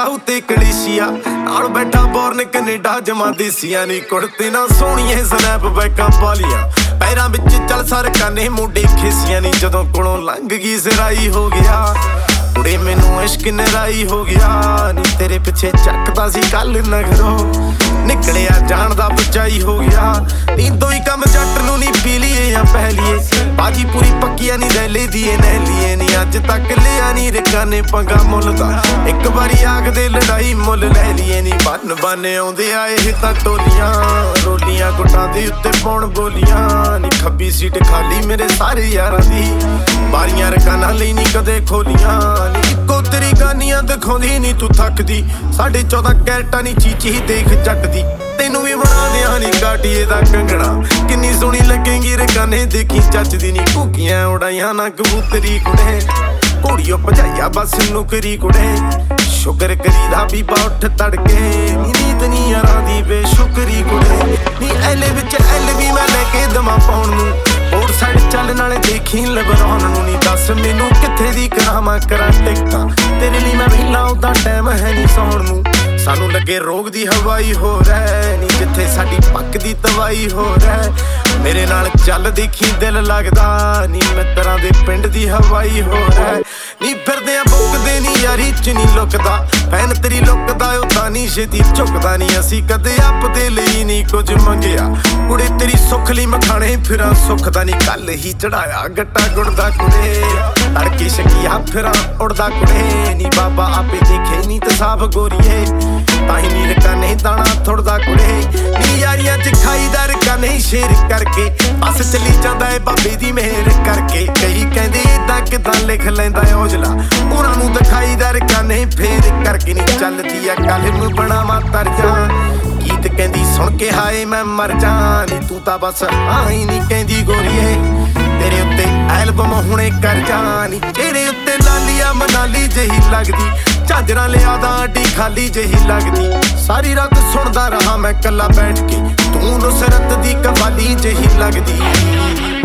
उत्ते कलेशिया नाल बैठा बोर्न कनेडा जमा देसिया नी कुड़ते ना सोहणिए स्नैप बैकां पालियां पैरां विच चल सरकां ने मोढे खिसियां नी जदों कोलों लंघ गई सिराई हो गया कुड़े मैनू इश्क नराई हो गया नी तेरे पिछे चकदा सी कल नगरों निकलिया जान दा बचाई हो गया नी दो ही कम जट नू नी पी लीए या पह लीए बाजी पूरी पक्किया नी ले दिए नह लीए नी अज तक लिया नी रिका ने पंगा मुल दा एक बारी आग दे लड़ाई मुल लै लीए नी बन बन आउंदे आए तां टोलियां रोलियां गुटां दे उत्ते पौण बोलियां नी खब्बी सीट खाली मेरे सारे यारां दी बारियां रकाना लई नी कदे खोलियां नी इक्को तेरी गानियां दिखाउंदी नी तू थकदी 14.5 कैरेटां नी चीची देख जट दी तेनू भी बना दिया नी काटिए दा कंगना किन्नी सोहनी लगेगी रकाने देखी चचदी नी घूकियां उड़ाइयां ना कबूतरी कुड़े घोड़ियों भजाइया बस नुकरी कुड़े शुकर करीदा बीबा उठ तड़के नीत नी यारां दी बेशुकरी कुड़े नी एले विच एल भी मैं लेके दमा पाउण नूं और साइड चल नाले देखी लबरान नूं नी दस मैनू कित्थे दी करावां करां टिकटां तेरे लिए मैं वेला उदा टाइम है नी सौण नूं सानू लगे रोग दी हवाई हो रहा नी जिथे साडी पक दी तवाई हो रहा मेरे नाल चल देखी दिल लगदा नी मित्रां दे पिंड दी हवाई हो रहा नी फिरदे बुकदे नी यारी च नी लुकदा फैन तेरी लुकदा उदा नी छेती झुकदा नी असी कदे आपदे लई नी कुछ मंगिया कुड़े तेरी सुख लई मखाणे फिरां सुख दा नी कल ही चढ़ाया गट्टा गुड़दा कुड़े तड़के शकिया फिरां उड़दा कुड़े नी बाबा आपे देखे नी ते साफ गोरीए ताही नी रकाने दाना थुड़दा कुड़े नी यारियां च खाईदा रकाने शेर करके बस चली जांदा है बाबे दी मेहर करके कई कहंदे इदां किदां लिख लैंदा औजला उन्हां नूं दिखाईदा रकाने फेर करके नी चलदी आ कलम बनावां तरजा गीत कहंदी सुन के हाए मैं मर जा नी तू तां बस हाँ ही नी कहंदी गोरीए तेरे उत्ते एल्बम हुणे कर जा नी तेरे उत्ते लालिया मनाली जही लगदी झांजरा लिया दा अड्डी खाली जही लगदी सारी रात सुनदा रहा मैं कला बैठ के तू नुसरत दी कवाली जही लगदी।